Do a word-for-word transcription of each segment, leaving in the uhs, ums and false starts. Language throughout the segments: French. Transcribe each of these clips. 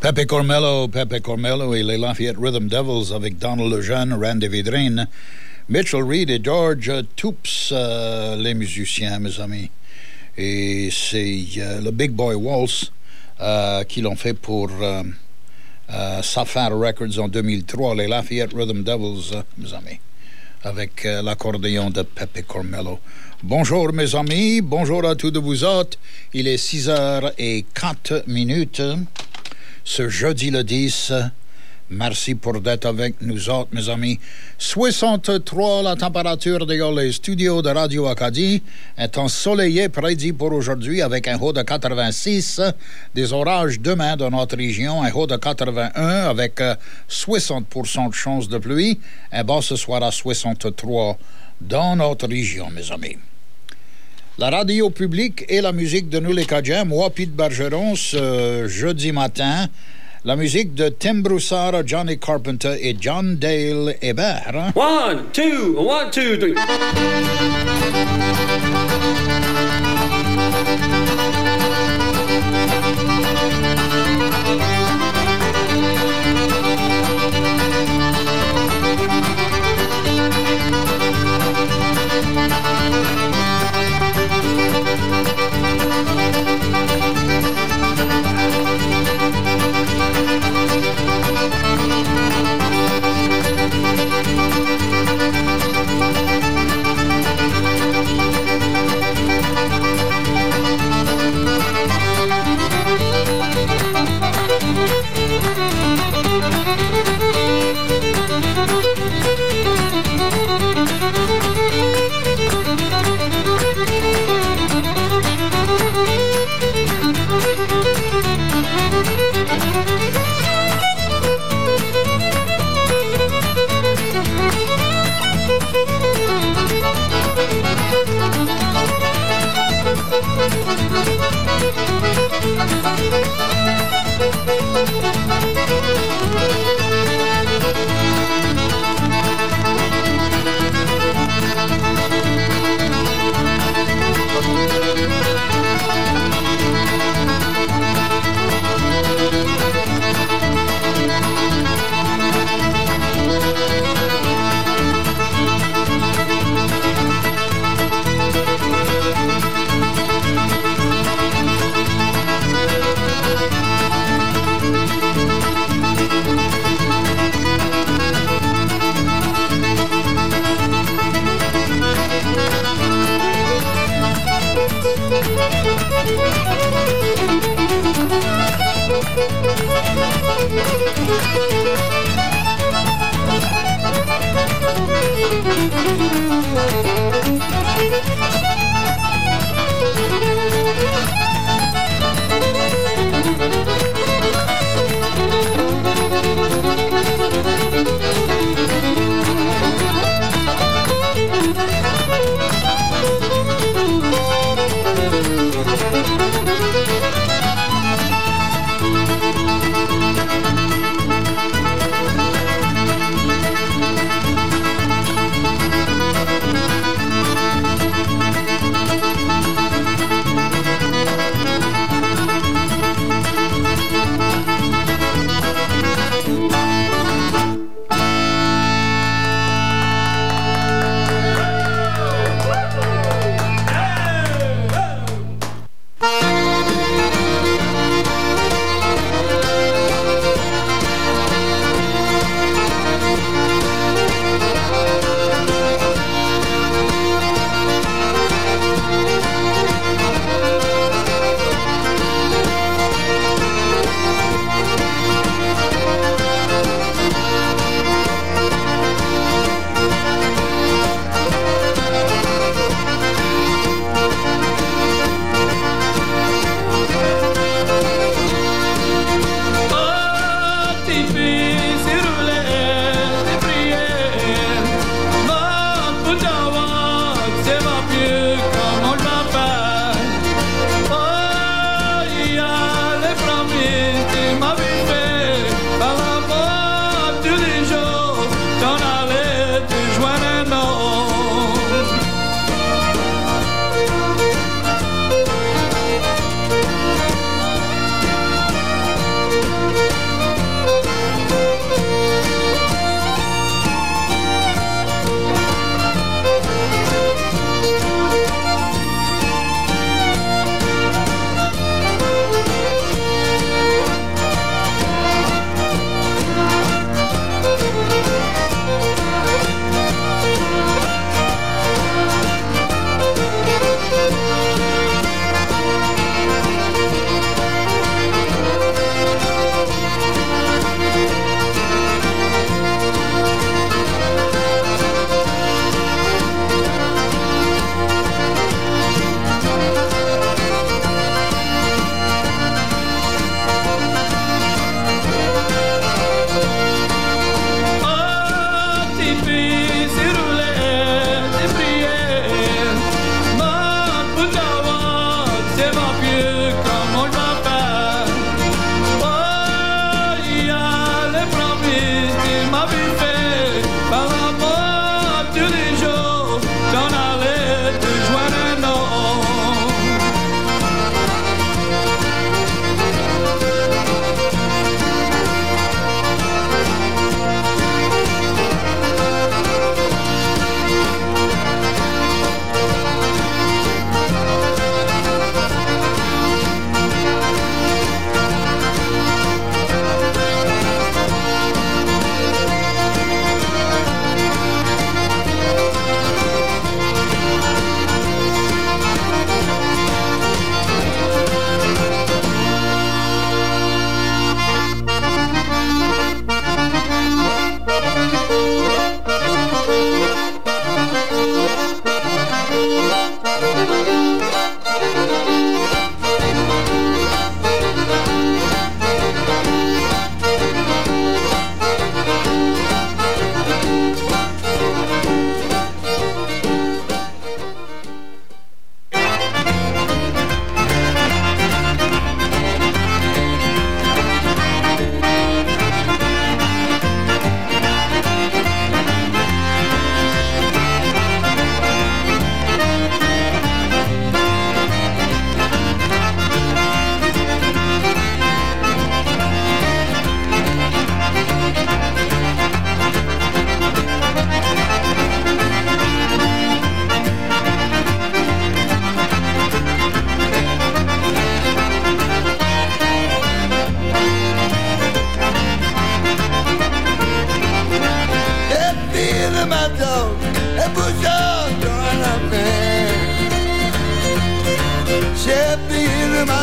Pepe Cormello, Pepe Cormello et les Lafayette Rhythm Devils avec Donald Lejeune, Randy Vidrine, Mitchell Reed et George Toops, euh, les musiciens, mes amis. Et c'est euh, le Big Boy Waltz euh, qui l'ont fait pour euh, euh, Sapphire Records en deux mille trois, les Lafayette Rhythm Devils, euh, mes amis, avec euh, l'accordéon de Pepe Cormello. Bonjour mes amis, bonjour à tous de vous autres. Il est six heures quatre minutes. Ce jeudi le dix, merci pour d'être avec nous autres, mes amis. soixante-trois la température dans les studios de Radio Acadie. Un temps soleillé prédit pour aujourd'hui avec un haut de quatre-vingt-six. Des orages demain dans notre région, un haut de quatre-vingt-un avec soixante pour cent de chance de pluie. Un bas ce soir à soixante-trois dans notre région, mes amis. La radio publique et la musique de nous les Cadiens, moi, Pete Bergeron, ce jeudi matin, la musique de Tim Broussard, Johnny Carpenter et John Dale Hébert. One, two, one, two, three.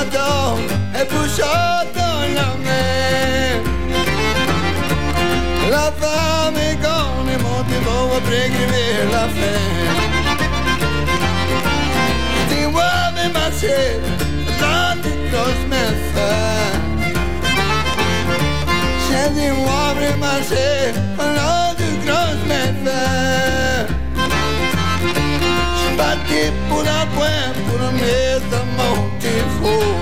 dog et pusciato la me. La fame con i motivo per scrivere la fe. Ti uomini ma se tanti cross me fa. Se ti uomini ma se tanti cross me fa. Sbatti pure qua pure me da motivo.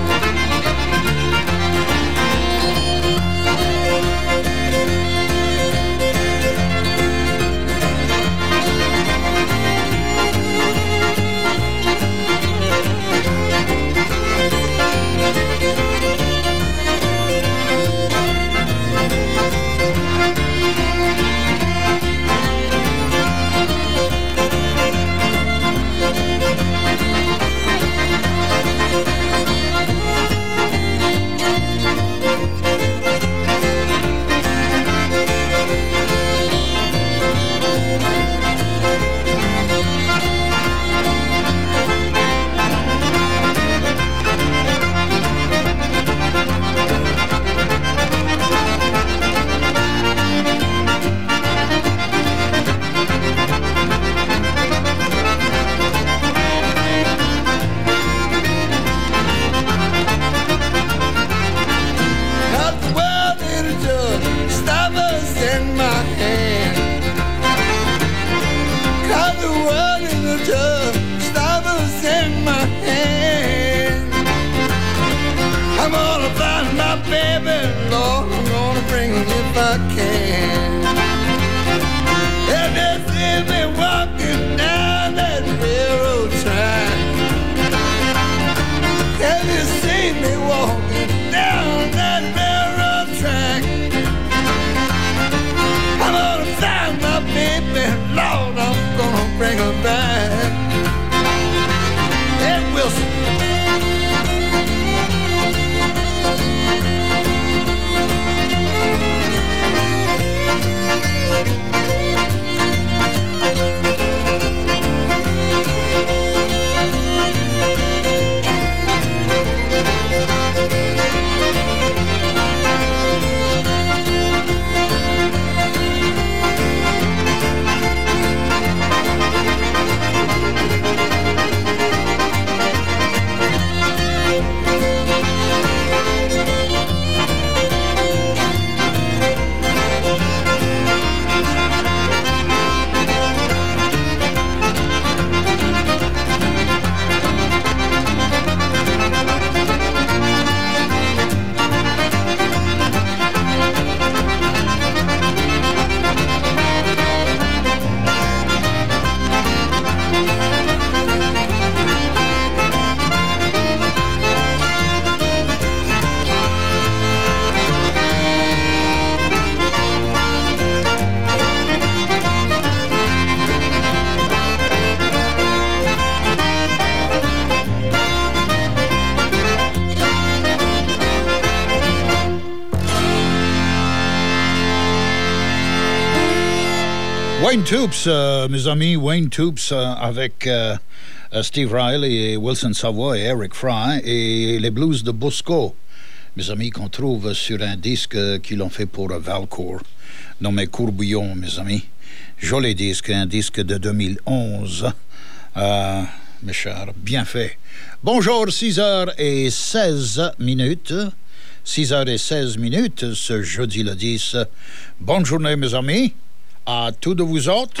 Wayne Toups, euh, mes amis, Wayne Toups euh, avec euh, Steve Riley et Wilson Savoy et Eric Fry et les blues de Bosco, mes amis, qu'on trouve sur un disque qu'ils ont fait pour Valcourt, nommé Courbillon, mes amis. Joli disque, un disque de deux mille onze, euh, mes chers, bien fait. Bonjour, six heures seize minutes. six heures seize minutes, ce jeudi le dix. Bonne journée, mes amis. À tous de vous autres.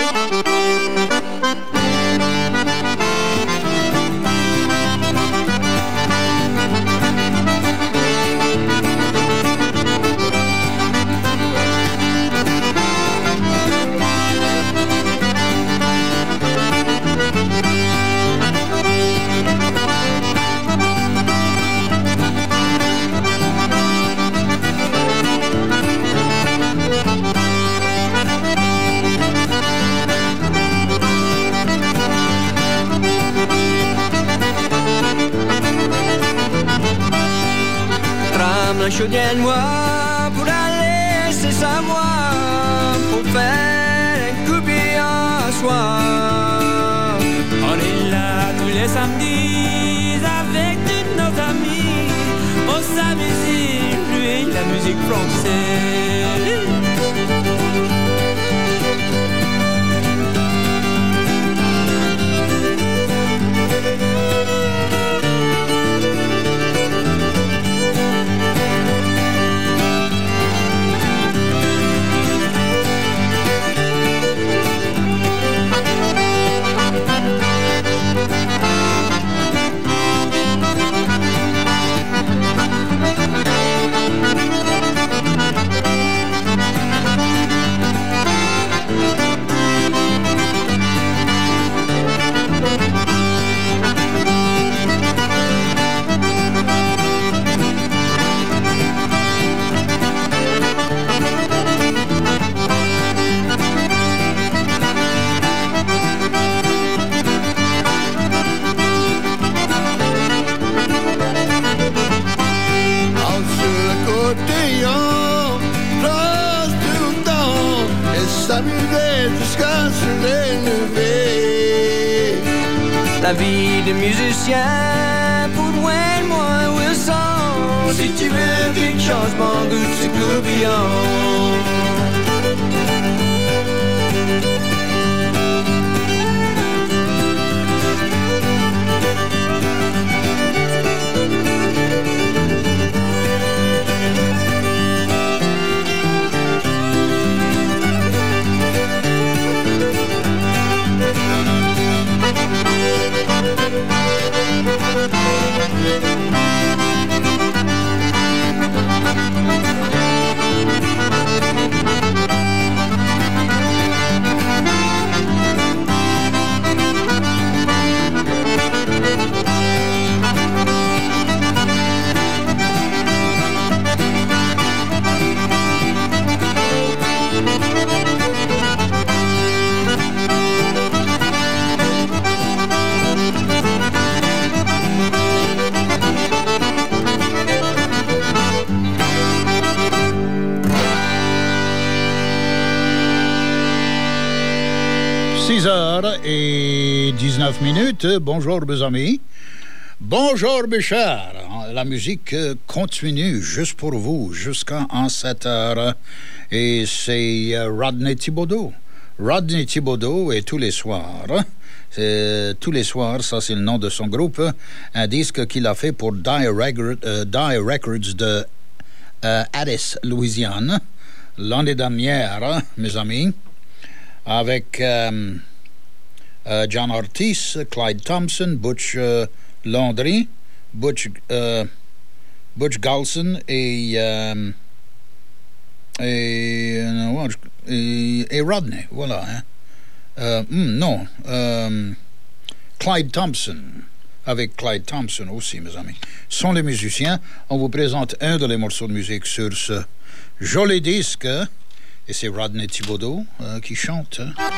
La chaudière-moi pour aller, c'est ça moi, pour faire un coupé en soir. On est là tous les samedis avec tous nos amis. on s'amuse, lui, la musique française. La vie de musicien, pour toi et moi, Wilson. Si tu veux quelque chose, mon goût, c'est tourbillon. six heures dix-neuf minutes. Bonjour, mes amis. Bonjour, mes chers. La musique continue juste pour vous jusqu'à sept heures. Et c'est Rodney Thibodeau. Rodney Thibodeau, et tous les soirs. C'est, tous les soirs, ça c'est le nom de son groupe. Un disque qu'il a fait pour Die, Record, euh, Die Records de euh, Addis, Louisiane. L'année dernière, mes amis. Avec euh, euh, John Ortiz, Clyde Thompson, Butch euh, Landry, Butch, euh, Butch Galson et, euh, et, euh, et, et Rodney, voilà. Hein. Euh, mm, non, euh, Clyde Thompson, avec Clyde Thompson aussi, mes amis. Sont les musiciens. On vous présente un de les morceaux de musique sur ce joli disque. Et c'est Rodney Thibodeau euh, qui chante.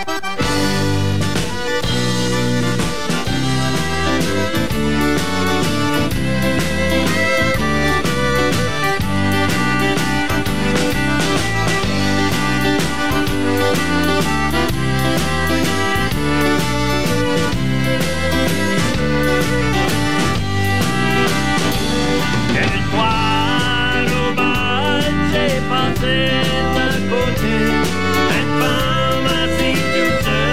Quelle toile au bas, j'ai passé d'un côté, une femme assise toute seule.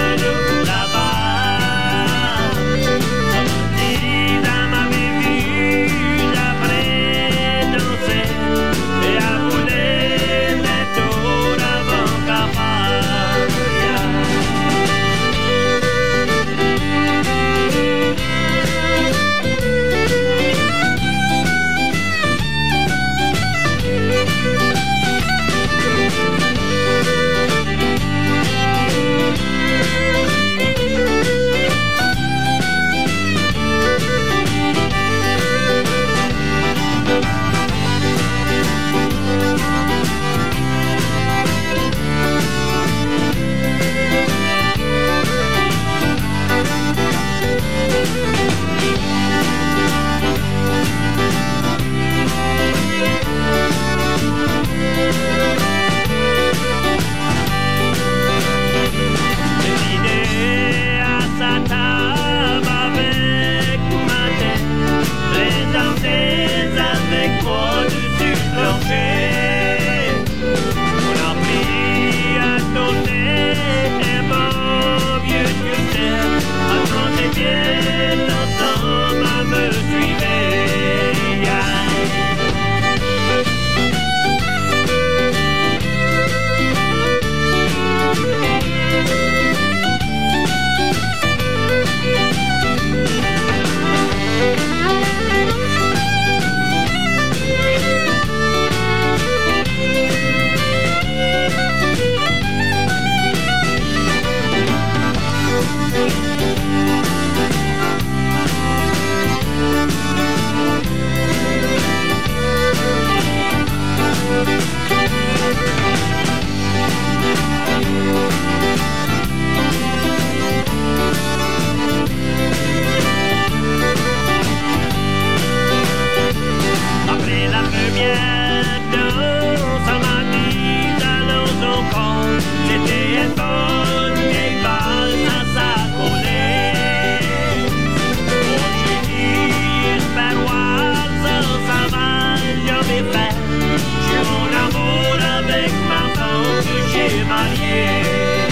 mariés.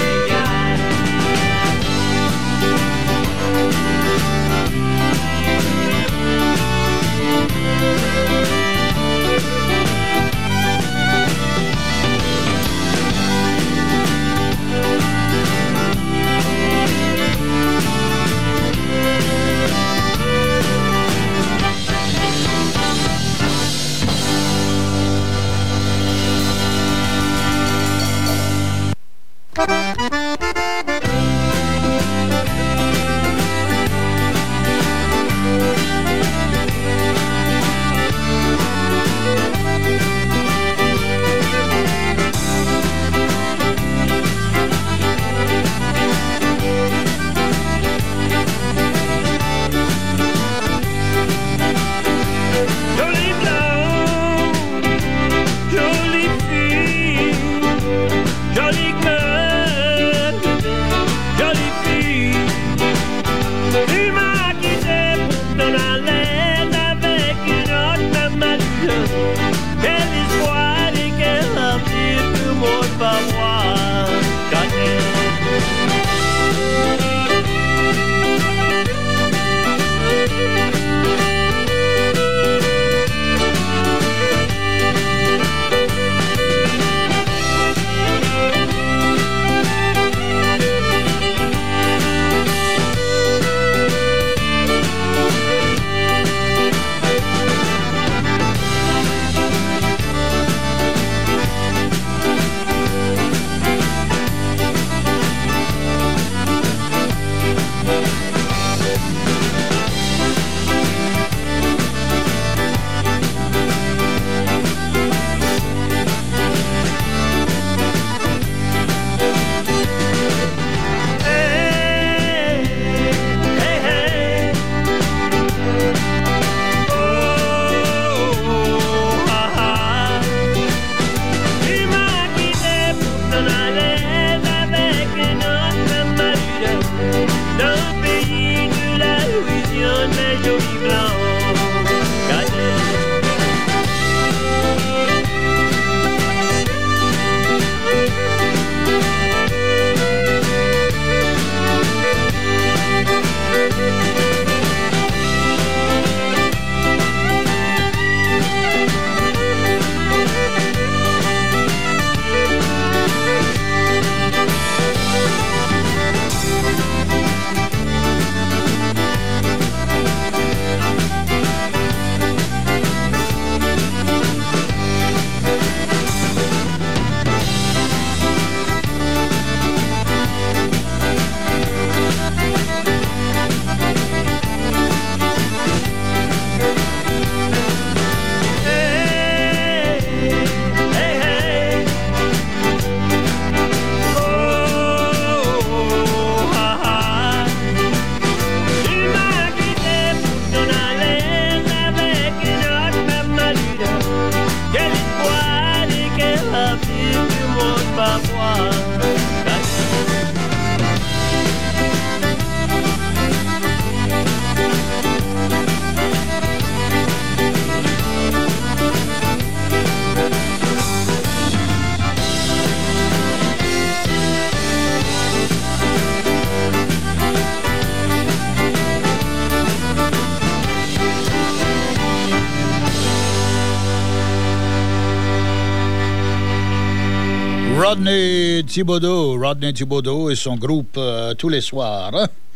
Rodney Thibodeau, Rodney Thibodeau et son groupe euh, tous les soirs.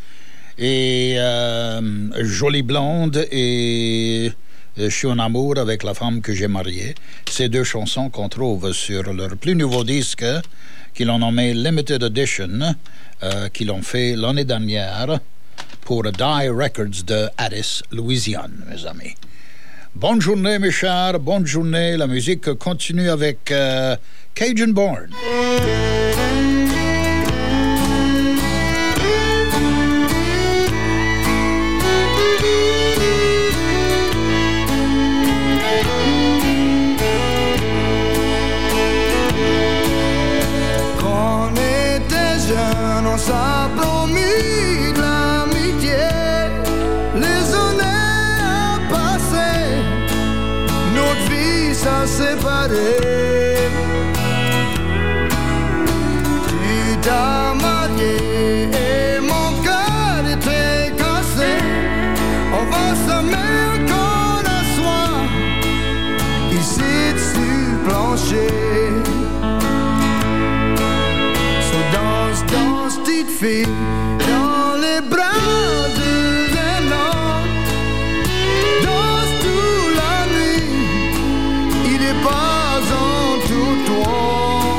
Et euh, Jolie Blonde et Je suis en amour avec la femme que j'ai mariée. Ces deux chansons qu'on trouve sur leur plus nouveau disque, qu'ils ont nommé Limited Edition, euh, qu'ils ont fait l'année dernière pour Die Records de Addis, Louisiane, mes amis. Bonne journée, mes chers, bonne journée. La musique continue avec euh, Cajun Born. Quand on était jeunes, on s'a promis de l'amitié. Les années passées, notre vie s'est séparée. fille dans les bras de un homme. Danse toute la nuit, il est pas en tout toi.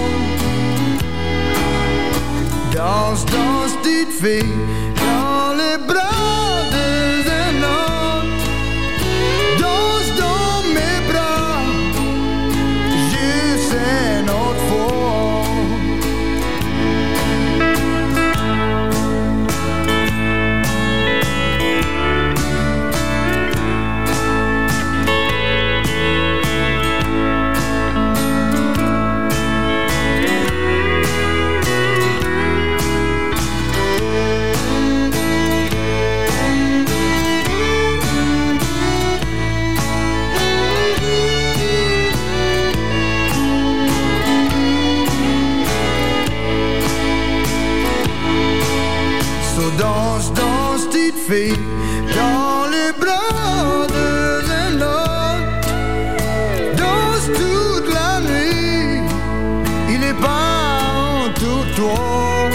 Danse, danse, petite fille dans les bras de un homme. Danse dans mes bras jusqu'à notre fois. Danse, danse, petite fille, dans les bras de un autre. Danse toute la nuit, il est pas en tout toi.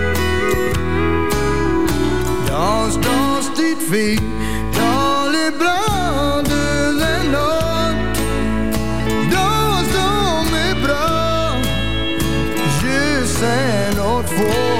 Danse, danse, petite fille, dans les bras de un autre. Danse dans mes bras, je sais notre fois.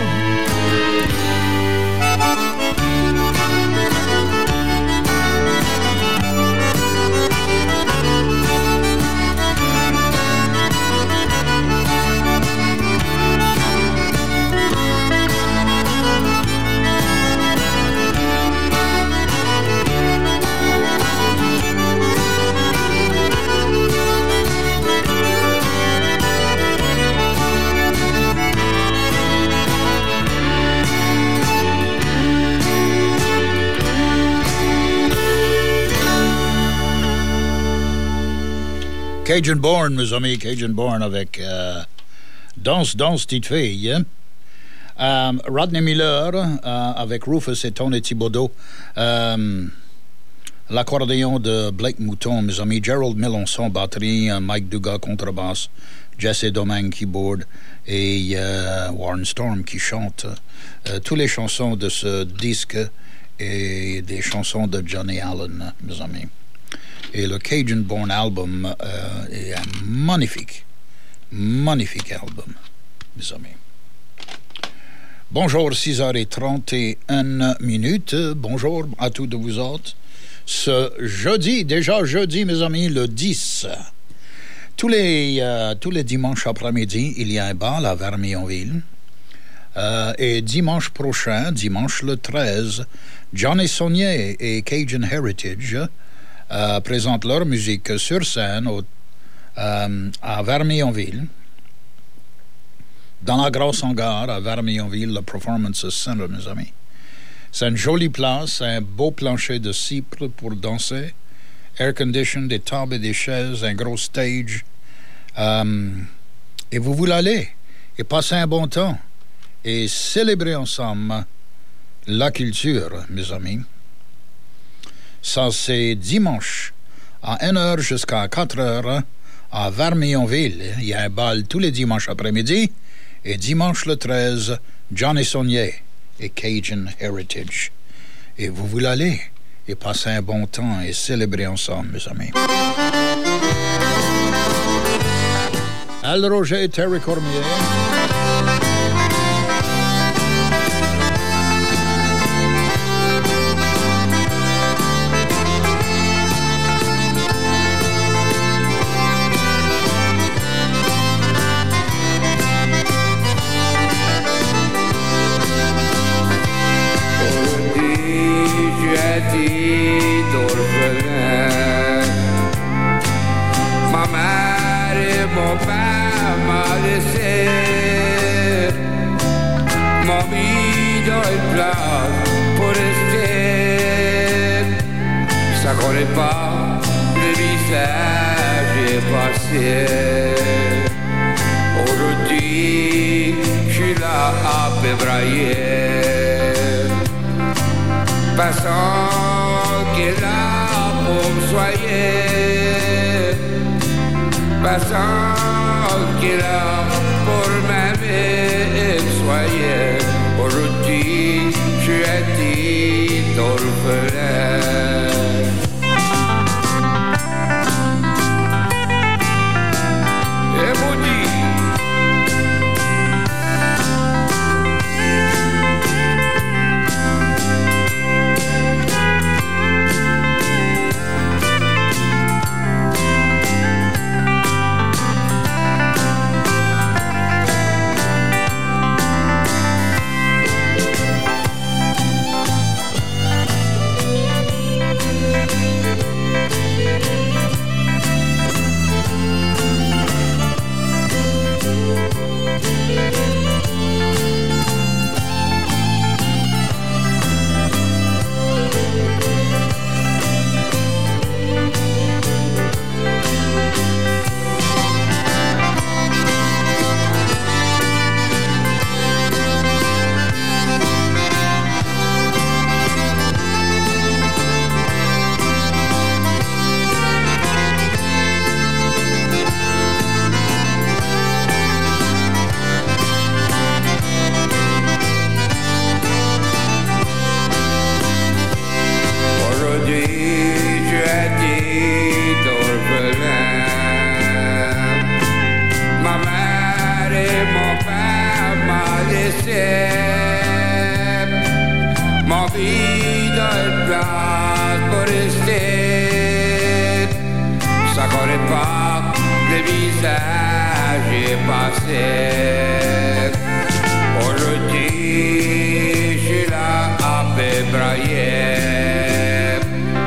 Cajun Born, mes amis, Cajun Born avec euh, Danse, danse, petite fille. Hein? Euh, Rodney Miller euh, avec Rufus et Tony Thibodeau. Euh, L'accordéon de Blake Mouton, mes amis. Gerald Melançon, batterie. Mike Dugas, contrebasse. Jesse Domingue, keyboard. Et euh, Warren Storm qui chante euh, toutes les chansons de ce disque et des chansons de Johnny Allen, mes amis. Et le Cajun Born album euh, est un magnifique, magnifique album, mes amis. Bonjour, six heures trente et une minutes. Bonjour à tous de vous autres. Ce jeudi, déjà jeudi, mes amis, le dix. Tous les, euh, tous les dimanches après-midi, il y a un bal à Vermillonville. Euh, et dimanche prochain, dimanche le treize, Johnny Saunier et Cajun Heritage Euh, présentent leur musique sur scène au, euh, à Vermillonville, dans la grosse hangar à Vermillonville, le Performance Center, mes amis. C'est une jolie place, un beau plancher de cypre pour danser, air condition, des tables et des chaises, un gros stage. Euh, et vous voulez aller et passer un bon temps et célébrer ensemble la culture, mes amis. Ça, c'est dimanche, à une heure jusqu'à quatre heures, à Vermillonville. Il y a un bal tous les dimanches après-midi. Et dimanche le treize, Johnny Saunier et Cajun Heritage. Et vous voulez aller et passer un bon temps et célébrer ensemble, mes amis. Al Roger et Terry Cormier. Ma mère et mon père m'ont laissé, m'ont mis dans une place pour rester. Ça connaît pas le visage est passé. Aujourd'hui, je suis là à février. Passant qui est là pour me soigner. Passant qui est là pour m'aimer et me soigner. Aujourd'hui, je suis là à peu brailler.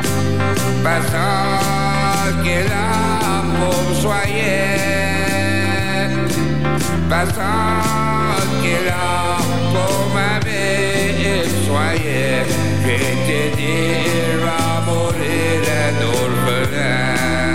Personne qui est là pour me soigner. Personne qui est là pour m'aimer et soigner. Je te dis, va mourir un orphelin.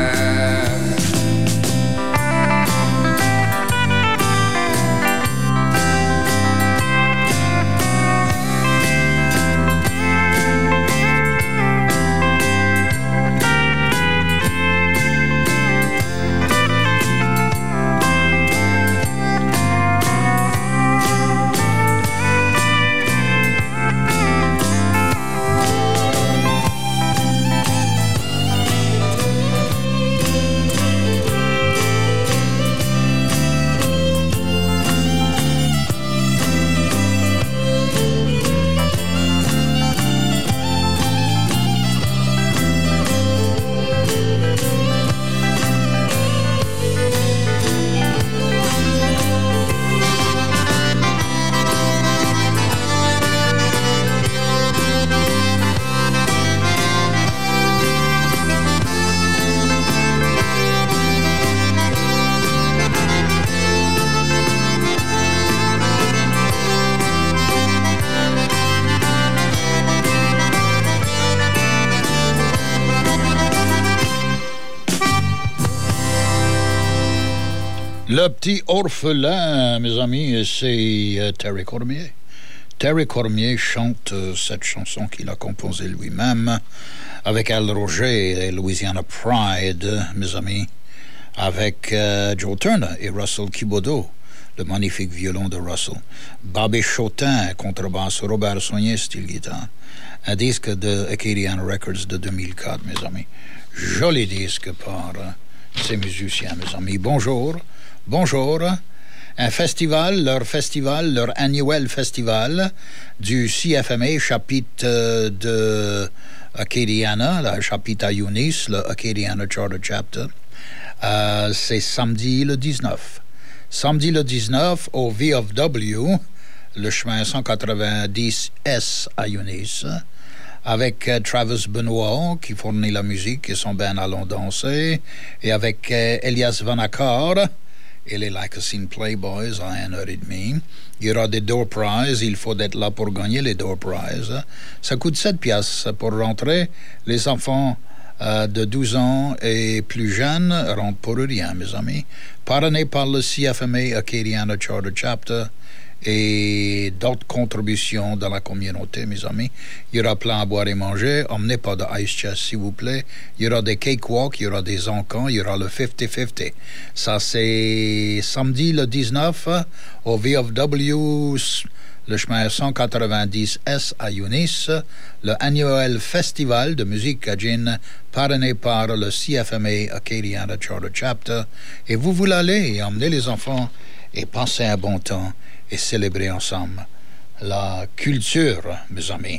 Le petit orphelin, mes amis, c'est euh, Terry Cormier. Terry Cormier chante euh, cette chanson qu'il a composée lui-même avec Al Roger et Louisiana Pride, mes amis, avec euh, Joe Turner et Russell Kibodo, le magnifique violon de Russell, Bobby Chotin, contrebasse, Robert Saunier, style guitare. Un disque de Acadiana Records de deux mille quatre, mes amis. Joli disque par euh, ces musiciens, mes amis. Bonjour. Bonjour, un festival, leur festival, leur annuel festival du C F M A, chapitre de Acadiana, le chapitre à Eunice, le Acadiana Charter Chapter. Euh, c'est samedi le dix-neuf. Samedi le dix-neuf au V F W, le chemin cent quatre-vingt-dix S à Eunice, avec euh, Travis Benoit qui fournit la musique et son band Allons danser, et avec euh, Elias Vanakkar et les Lycosine Playboys à une heure et demie. Il y aura des door prizes, il faut être là pour gagner les door prizes. Ça coûte sept piastres pour rentrer. Les enfants euh, de douze ans et plus jeunes rentrent pour rien, mes amis. Parrainé par le C F M A Acadiana Charter Chapter et d'autres contributions dans la communauté, mes amis. Il y aura plein à boire et manger. Emmenez pas de ice chest, s'il vous plaît. Il y aura des cakewalks, il y aura des encans, il y aura le cinquante cinquante. Ça, c'est samedi le dix-neuf au V F W, le chemin cent quatre-vingt-dix S à Eunice, le annuel festival de musique cajun parrainé par le C F M A Acadiana Charter Chapter. Et vous voulez aller et emmener les enfants et passer un bon temps et célébrer ensemble la culture, mes amis.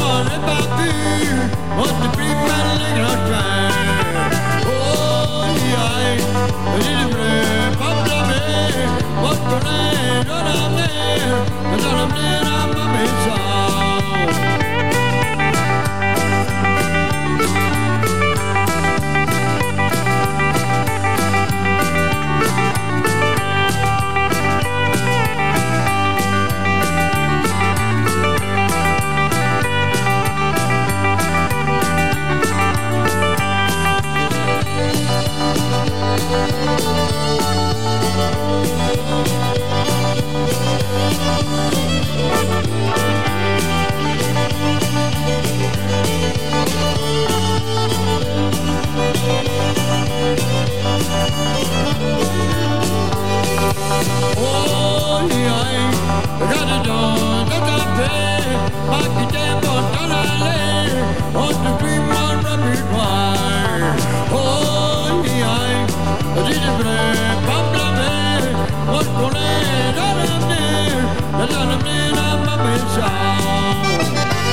Oh, quitté pour t'en aller. On te prie mon répertoire. Oh, aïe, dis de vrai, pas blâmer. Moi je connais dans l'avenir, dans l'avenir dans ma maison.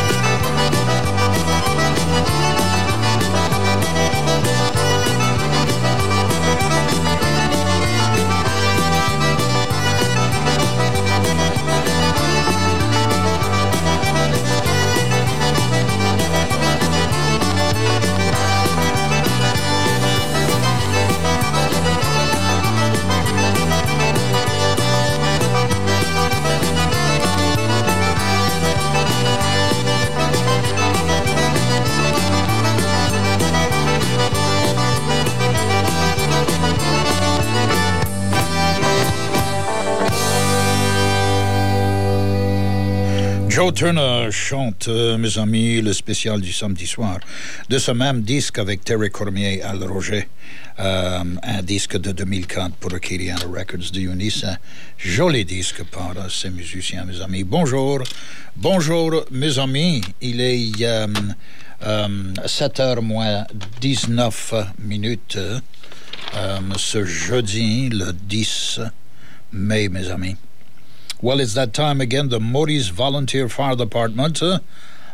Joe Turner chante, euh, mes amis, le spécial du samedi soir de ce même disque avec Terry Cormier Al Roger, euh, un disque de deux mille quatre pour Acadiana Records de Eunice, un joli disque par euh, ces musiciens, mes amis. Bonjour, bonjour, mes amis. Il est euh, euh, sept heures moins dix-neuf minutes euh, ce jeudi, le dix mai, mes amis. Well, it's that time again. The Maurice Volunteer Fire Department uh,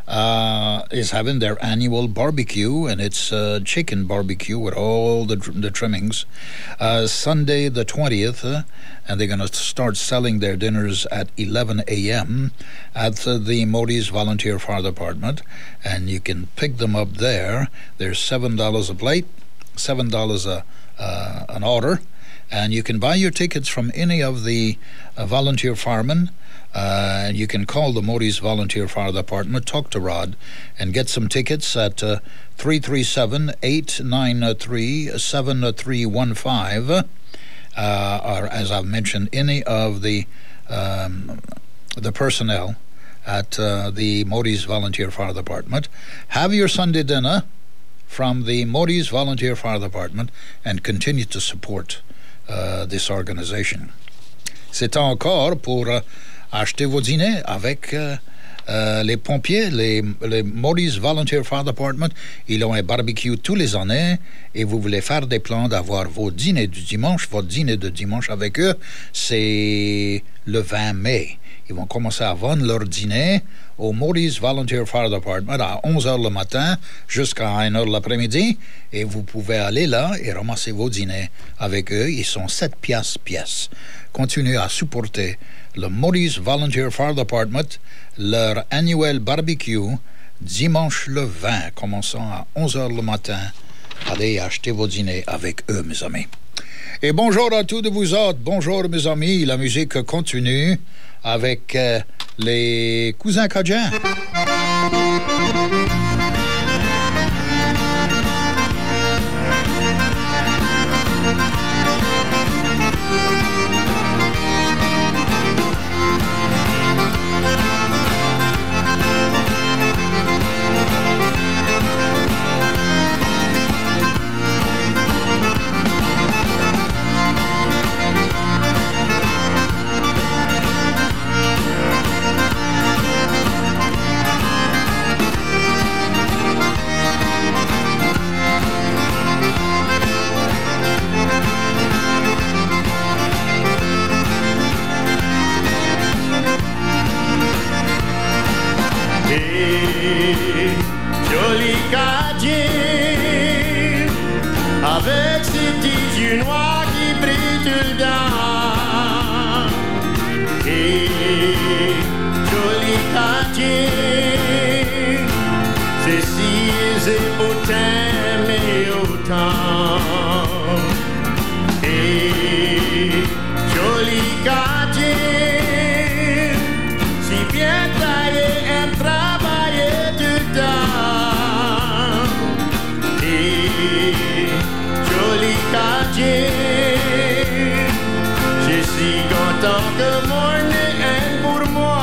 uh, is having their annual barbecue, and it's uh, chicken barbecue with all the the trimmings. Uh, Sunday the twentieth, uh, and they're going to start selling their dinners at eleven a.m. at uh, the Maurice Volunteer Fire Department, and you can pick them up there. They're seven dollars a plate, seven dollars a uh, an order. And you can buy your tickets from any of the uh, volunteer firemen. Uh, and you can call the Maurice Volunteer Fire Department, talk to Rod, and get some tickets at uh, three three seven, eight nine three, seven three one five. Uh, or, as I've mentioned, any of the um, the personnel at uh, the Maurice Volunteer Fire Department. Have your Sunday dinner from the Maurice Volunteer Fire Department and continue to support Uh, this organization. C'est encore pour uh, acheter vos dîners avec uh, uh, les pompiers, les, les Maurice Volunteer Fire Department. Ils ont un barbecue tous les années et vous voulez faire des plans d'avoir vos dîners du dimanche, votre dîner de dimanche avec eux, c'est le vingt mai. Ils vont commencer à vendre leur dîner au Maurice Volunteer Fire Department à onze heures le matin jusqu'à une heure l'après-midi. Et vous pouvez aller là et ramasser vos dîners avec eux. Ils sont sept piastres pièce. Continuez à supporter le Maurice Volunteer Fire Department, leur annuel barbecue, dimanche le vingt, commençant à onze heures le matin. Allez acheter vos dîners avec eux, mes amis. Et bonjour à tous de vous autres. Bonjour, mes amis. La musique continue avec euh, les cousins Cajuns. Joli Cadien, avec ses petits yeux noirs qui brillent tout le temps. Et joli Cadien, c'est si aisé pour t'aimer autant. Et joli Cadien, si bien taillé et travaillé tout le temps. Et joli Cadien, je suis content que mon nez est pour moi.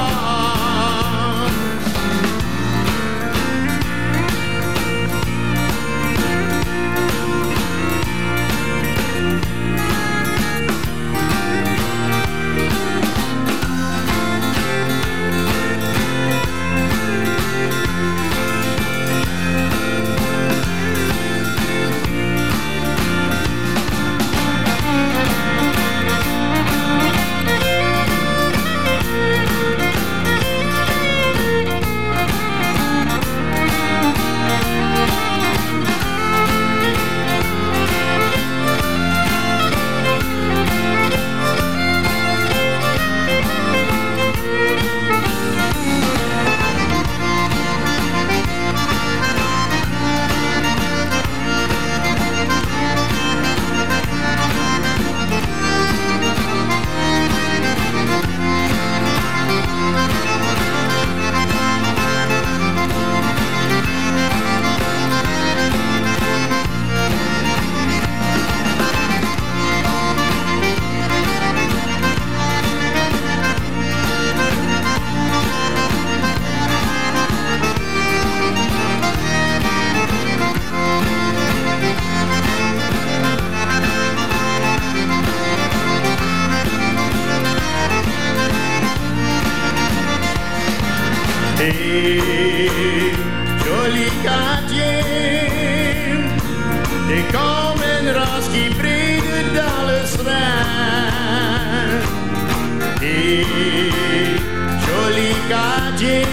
joli quartier. Et comme une rose qui brille dans le serein. Et joli quartier.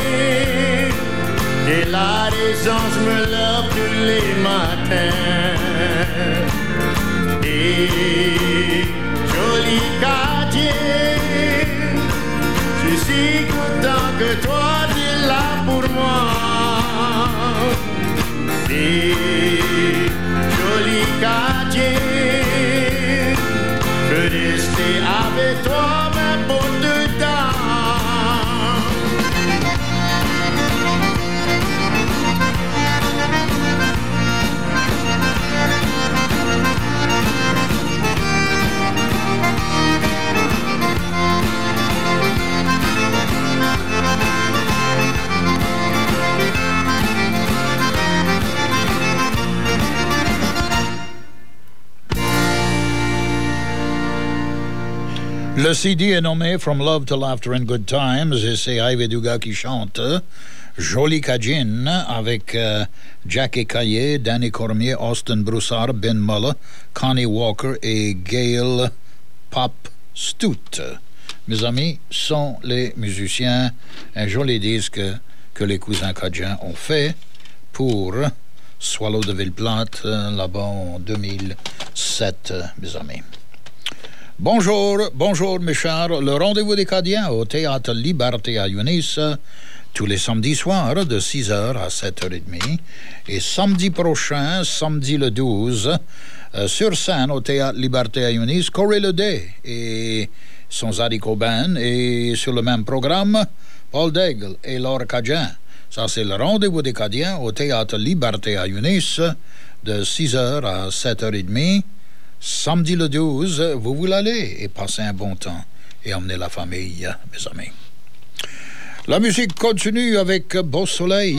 Et la raison, je me lève tous les matins. Et joli quartier. Je suis content que toi t'es là pour moi. Et joli quartier. Je veux rester avec toi même pour deux temps. Le C D est nommé From Love to Laughter and Good Times et c'est Ivy Dugas qui chante Joli Cajun avec euh, Jackie Caillé, Danny Cormier, Austin Broussard, Ben Muller, Connie Walker et Gail Pop Stout. Mes amis, sont les musiciens, un joli disque que les cousins Cajuns ont fait pour Swallow de Ville-Plate là-bas en deux mille sept, mes amis. Bonjour, bonjour mes chers. Le rendez-vous des Cadiens au Théâtre Liberté à Yunis tous les samedis soirs de six heures à sept heures trente. Et samedi prochain, samedi le douze, euh, sur scène au Théâtre Liberté à Yunis, Corey Ledet et son Zadiko Band. Et sur le même programme, Paul Daigle et Laure Cajun. Ça, c'est le rendez-vous des Cadiens au Théâtre Liberté à Yunis de six heures à sept heures trente. Samedi le douze, vous voulez aller et passer un bon temps et emmener la famille, mes amis. La musique continue avec Beau Soleil.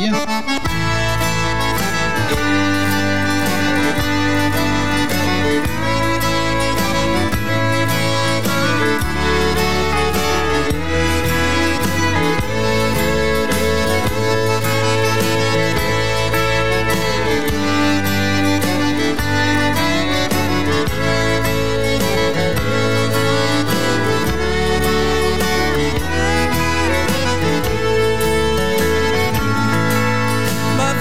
Ma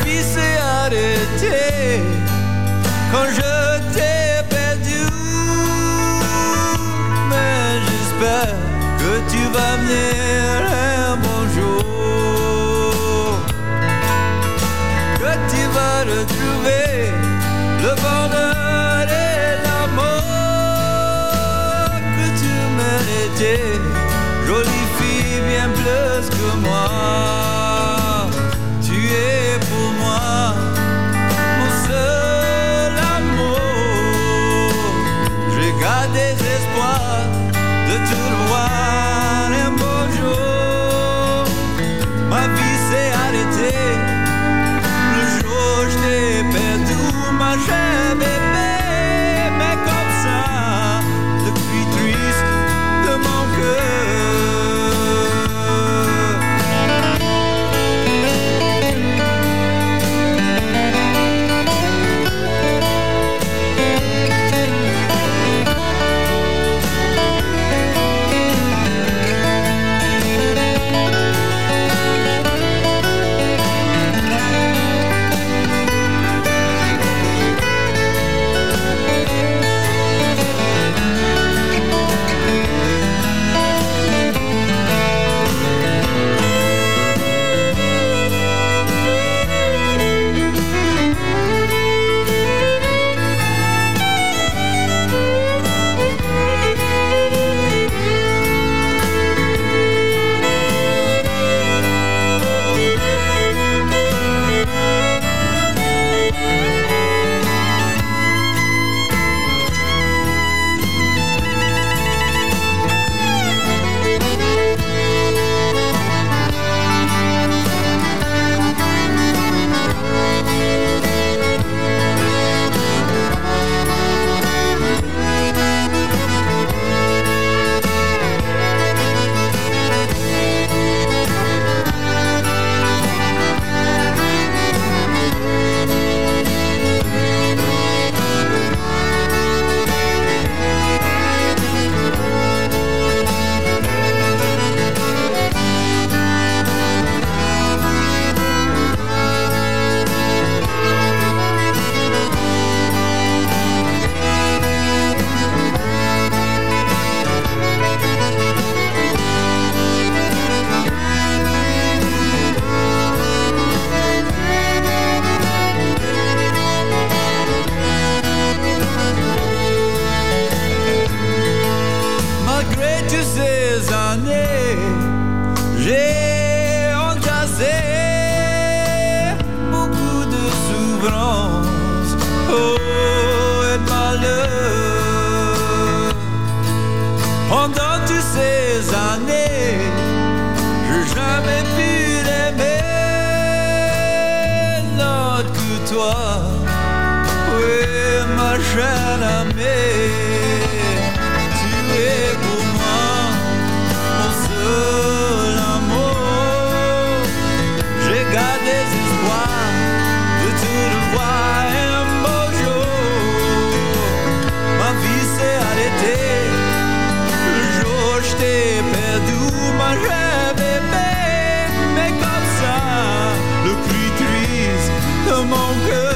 autre que toi. Oui, ma chère amie, tu es pour moi mon seul amour. J'ai gardé espoir de te revoir un beau jour. Ma vie s'est arrêtée le jour où je t'ai perdu, ma chère bébé. Mais comme ça, le cri triste de mon cœur.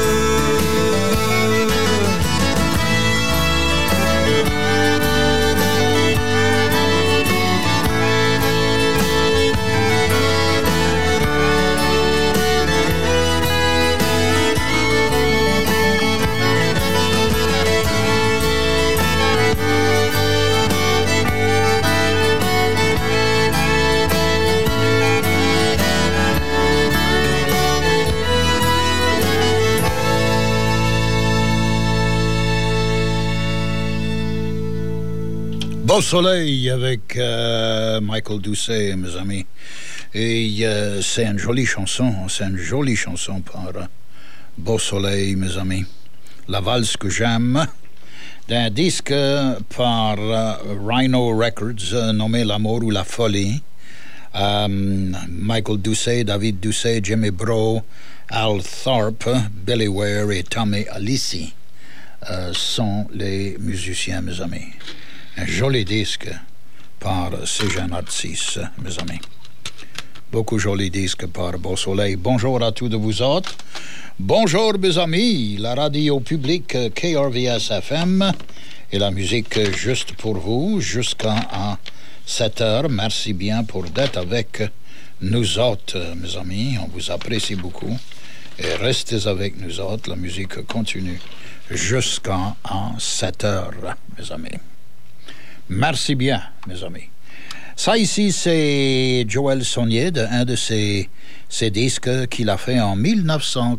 Beau soleil avec euh, Michael Doucet, mes amis. Et euh, c'est une jolie chanson, c'est une jolie chanson par euh, Beau soleil, mes amis. La valse que j'aime, d'un disque par euh, Rhino Records, euh, nommé L'amour ou la folie. Euh, Michael Doucet, David Doucet, Jimmy Bro, Al Tharpe, Billy Ware et Tommy Alisi euh, sont les musiciens, mes amis. Un joli disque par ces jeunes artistes, mes amis. Beaucoup jolis disques par Beau Soleil. Bonjour à tous de vous autres. Bonjour, mes amis. La radio publique K R V S F M et la musique juste pour vous jusqu'à sept heures. Merci bien pour d'être avec nous autres, mes amis. On vous apprécie beaucoup. Et restez avec nous autres. La musique continue jusqu'à sept heures, mes amis. Merci bien, mes amis. Ça ici, c'est Joël Saunier, de un de ses, ses disques qu'il a fait en dix-neuf cent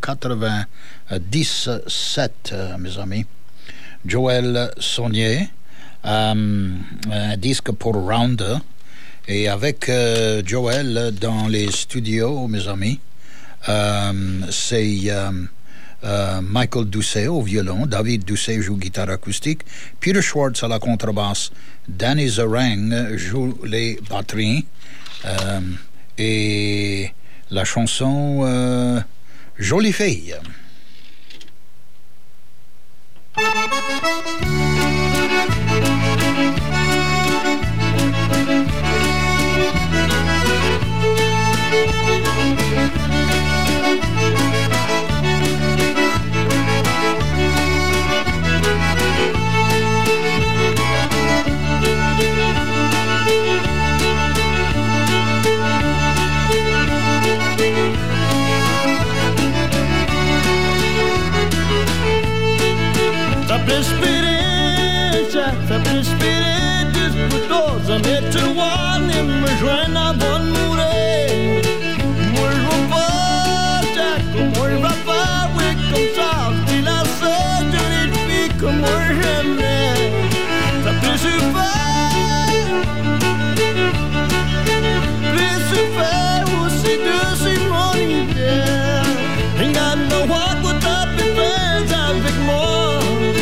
quatre-vingt-dix-sept, mes amis. Joël Saunier, euh, un disque pour Rounder. Et avec euh, Joël dans les studios, mes amis, euh, c'est... Euh, Uh, Michael Doucet au violon, David Doucet joue guitare acoustique, Peter Schwartz à la contrebasse, Danny Zarang joue les batteries, uh, et la chanson uh, Jolie fille. Experiência, sabe experiências disputosamente one e me joana bon mure. Mulvo porta, como il va fa, we come south, till I saw you it be come or him. Sabe super, super, who see do see money there. Ain't got no what would up in friends avec moi.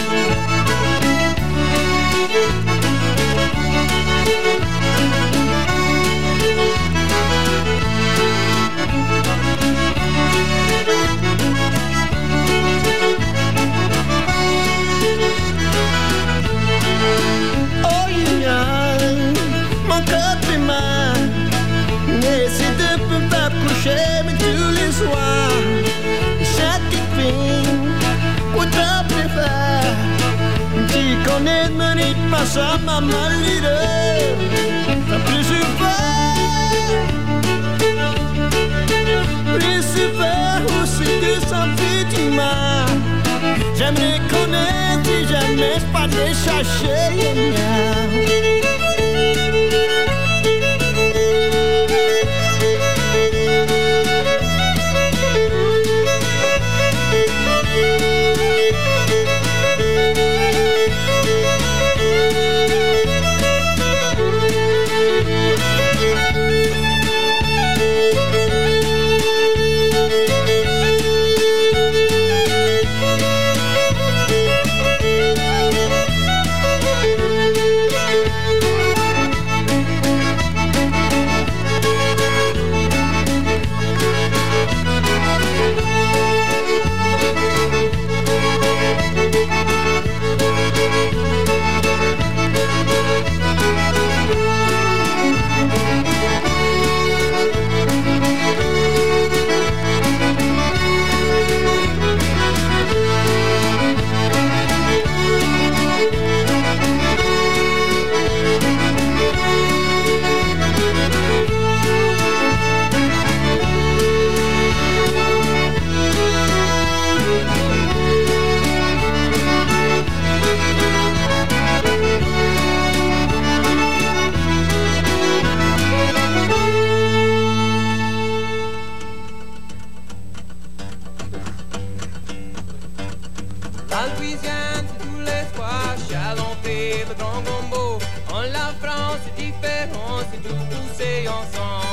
Mais tous les soirs, chaque épine, où t'as préféré, tu connais mon rythme, ça m'a mal l'idée, t'as plus super, plus super, aussi tu s'en fiches, j'aimerais connaître, si jamais pas les chercher, La Louisiane, c'est tous les soirs, chalon-fait, le grand gombo. En la France, c'est différent, c'est tout poussé ensemble.